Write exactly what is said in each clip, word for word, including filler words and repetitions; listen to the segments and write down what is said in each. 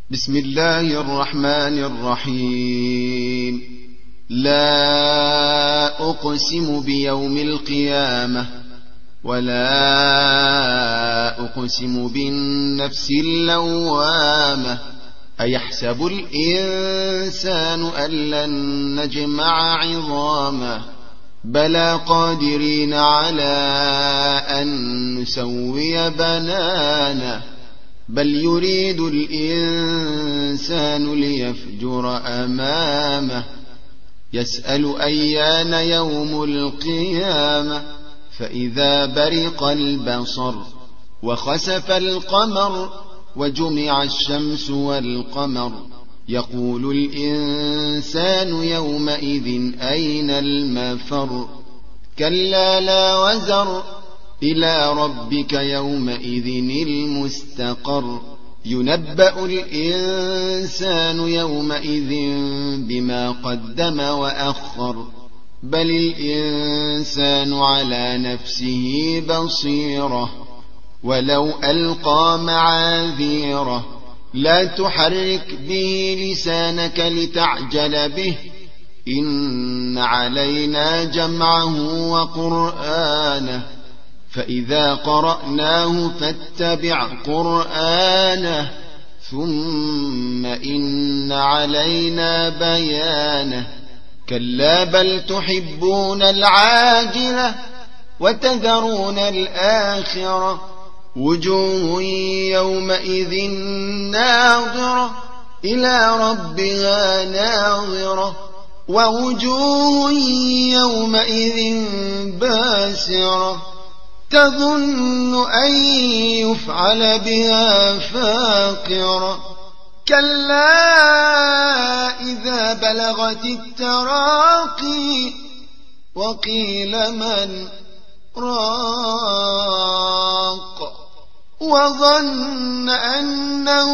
بسم الله الرحمن الرحيم. لا أقسم بيوم القيامة ولا أقسم بالنفس اللوامة أيحسب الإنسان أن لن نجمع عظامه بلى قادرين على أن نسوي بنانه بل يريد الإنسان ليفجر أمامه يسأل أيان يوم القيامة فإذا برق البصر وخسف القمر وجمع الشمس والقمر يقول الإنسان يومئذ أين المفر كلا لا وزر إلى ربك يومئذ المستقر ينبأ الإنسان يومئذ بما قدم وأخر بل الإنسان على نفسه بصيرة ولو ألقى معاذيره لا تحرك به لسانك لتعجل به إن علينا جمعه وقرآنه فإذا قرأناه فاتبع قرآنه ثم إن علينا بيانه كلا بل تحبون العاجلة وتذرون الآخرة وجوه يومئذ ناظرة إلى ربها ناظرة ووجوه يومئذ باسرة تظن أن يفعل بها فاقرة كلا إذا بلغت التراقي وقيل من راق وظن أنه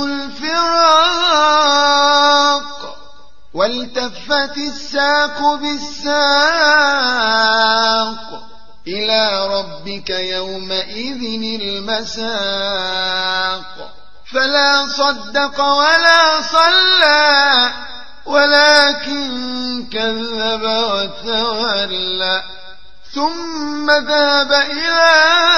الفراق والتفت الساق بالساق إلى ربك يومئذ المساق فلا صدق ولا صلى ولكن كذب وتولى ثم ذهب إلى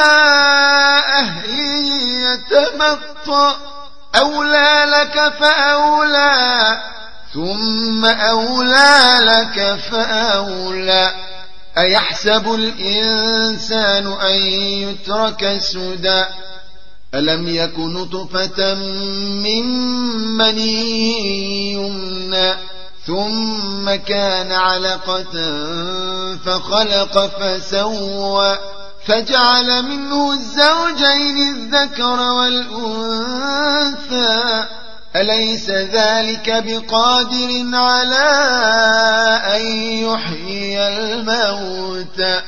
أهله يتمطى أولى لك فأولى ثم أولى لك فأولى أيحسب الإنسان أن يترك سدى ألم يك نطفة من مني يمنى ثم كان علقة فخلق فسوى فجعل منه الزوجين الذكر والأنثى أليس ذلك بقادر على أن يحيي الموتى